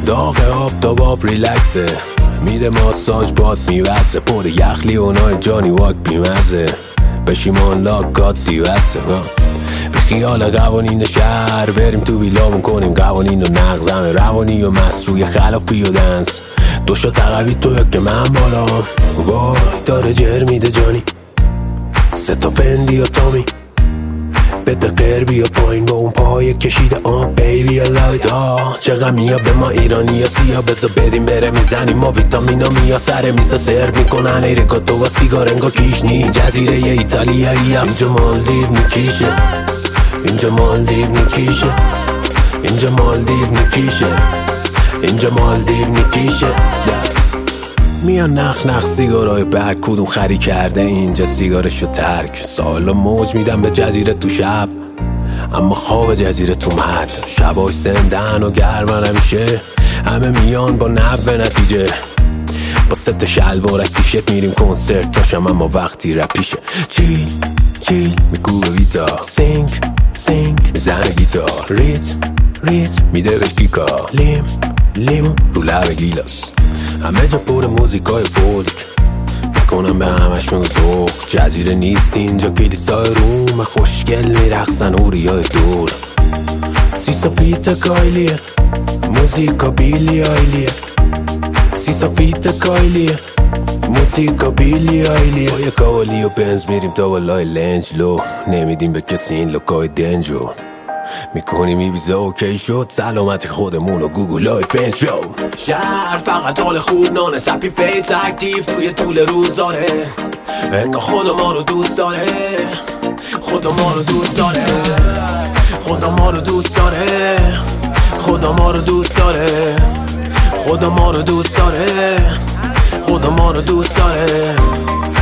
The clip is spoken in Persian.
داغ آب تا باب ریلکسه، میده ماساژ باد میوزه، پر یخلی اونای جانی واک بیمزه، بشیمان لاکات دیوسته. به خیال قوانین شهر بریم تو ویلامون کنیم قوانین و نقضمه، روانی و مصروی خلافی و دنس، دوشا تقوی تو یا که من بالا وای داره جر میده جانی، سه تا فندی و تامی بده قربی و پایین با اون پای کشیده بیبی I love it چه غمیا به ما ایرانی یا سیا، بزا بدیم بره میزنیم ما ویتامینا میا، سر میسا سرو میکنن ایرکاتو و سیگار انگا کیشنی، جزیره ایتالیایی هست اینجا مالدیو میکیشه، اینجا مالدیو میکیشه، اینجا مالدیو میکیشه، اینجا مالدیو میکیشه. میان نخ سیگارای برگ کدوم خری کرده اینجا سیگارشو ترک، سالا موج میدم به جزیره تو شب اما خواب جزیره تو مد، شباش زندن و گرمن همیشه همه میان با نبه نتیجه، با ست شلوارک تیشت میریم کنسرت تاشم اما وقتی رپیشه، چیل میگو به ویتا، سینگ میزنه گیتار، ریت میده بهش گیکا، لیمون رو لب گیلاس، همه جا پر موزیکای فولک میکنم به همشون ذوق، جزیره نیست اینجا کلیسای روم، خوشگل میرقصن اوریای دور، سیسا فیت کایلیه موزیکا بیلی آیلیه، سیسا فیت کایلیه موزیکا بیلی آیلیه، با یه کاوالی و بنز میریم تا بالای لنجلو، نمیدیم به کسی این لوکای دنجو، میکنیم ایبیزا اوکی شد، سلامت خودمون و گوگل های فنجو، شهر فقط حال خوب نانه، سپی فیس اکتیو توی طول روزاره، انگاه خدا ما رو دوست داره، خدا ما رو دوست داره، خدا ما رو دوست داره، خدا ما رو دوست داره، خدا ما رو دوست داره، خدا ما رو دوست داره.